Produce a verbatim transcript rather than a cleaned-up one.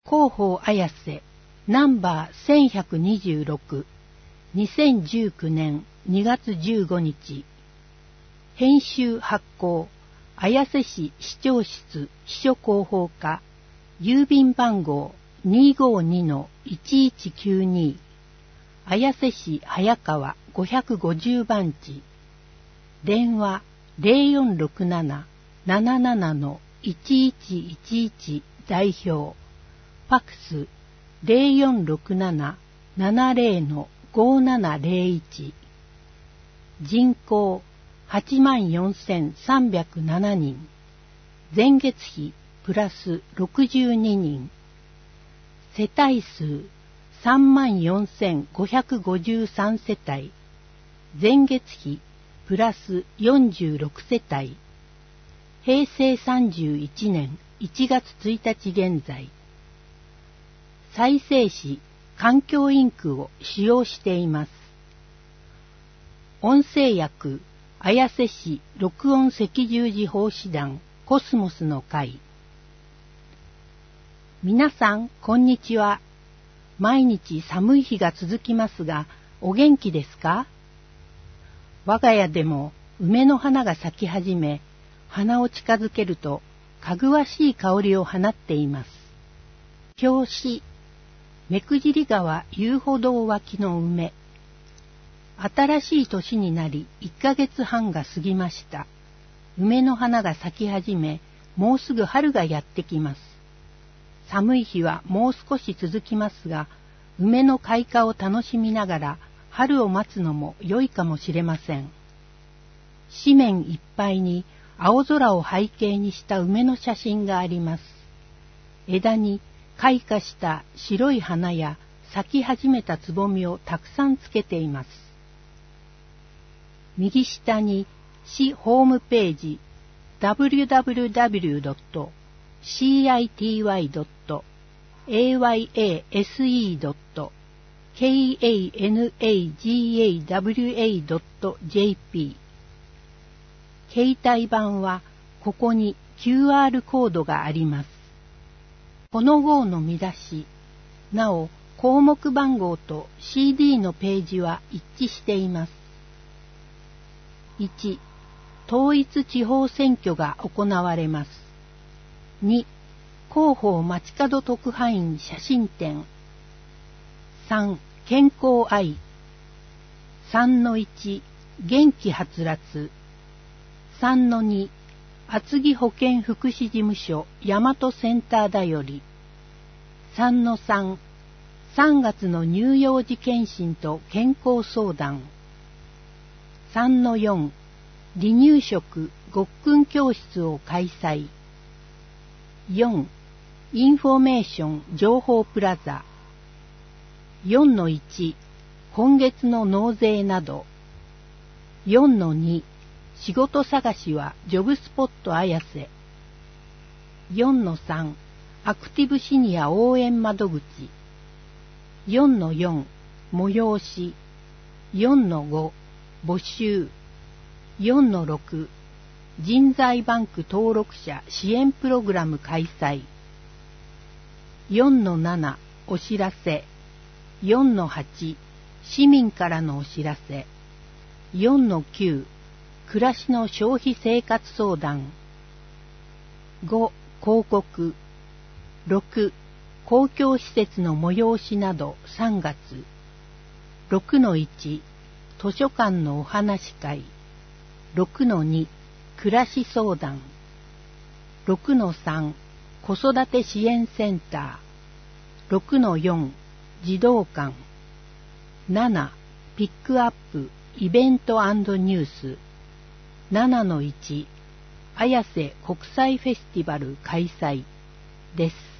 広報綾瀬ナンバーせんひゃくにじゅうろく、にせんじゅうきゅうねんにがつじゅうごにち。編集発行綾瀬市市長室秘書広報課、郵便番号 にーごーにのいちいちきゅうに、綾瀬市早川ごひゃくごじゅうばんち。電話 ゼロよんろくなな ななななのいちいちいちいち 代表。ファックス ゼロよんろくなな ななゼロのごななゼロいち。人口はちまんよんせんさんびゃくななにん。前月比プラスろくじゅうににん。世帯数さんまんよんせんごひゃくごじゅうさんせたい。前月比プラスよんじゅうろくせたい。平成さんじゅういちねんいちがつついたち現在。再生紙環境インクを使用しています。音声訳綾瀬市録音赤十字奉仕団コスモスの会。皆さんこんにちは。毎日寒い日が続きますが、お元気ですか？我が家でも梅の花が咲き始め、花を近づけるとかぐわしい香りを放っています。表紙目久尻川遊歩道脇の梅。新しい年になりいっかげつはんが過ぎました。梅の花が咲き始め、もうすぐ春がやってきます。寒い日はもう少し続きますが、梅の開花を楽しみながら春を待つのも良いかもしれません。紙面いっぱいに青空を背景にした梅の写真があります。枝に開花した白い花や咲き始めたつぼみをたくさんつけています。右下に市ホームページ ダブリュダブリュダブリュドットシーアイティーワイドットエーワイエーエスイードットケーエーエヌエージーエーダブリュエードットジェーピー。携帯版はここに キューアール コードがあります。この号の見出し、なお項目番号と シーディー のページは一致しています。いち. 統一地方選挙が行われます。に. 広報街角特派員写真展。さん. 健康愛。さんのいち. 元気はつらつ。さんのに. 厚木保健福祉事務所大和センターだより。さんのさん. さんがつの乳幼児検診と健康相談。さんのよん. 離乳食ごっくん教室を開催。よん. インフォメーション情報プラザ。よんのいち. 今月の納税など。よんのに. 仕事探しはジョブスポット綾瀬。よんのさん. アクティブシニア応援窓口。よんのよん. 催し。よんのご. 募集。よんのろく. 人材バンク登録者支援プログラム開催。よんのなな. お知らせ。よんのはち. 市民からのお知らせ。よんのきゅう. 暮らしの消費生活相談。ご. 広告。ろく. 公共施設の催しなどさんがつ。ろくのいち. 図書館のお話会。ろくのに. 暮らし相談。ろくのさん. 子育て支援センター。ろくのよん. 児童館。なな. ピックアップイベント&ニュース。ななのいち. 綾瀬国際フェスティバル開催です。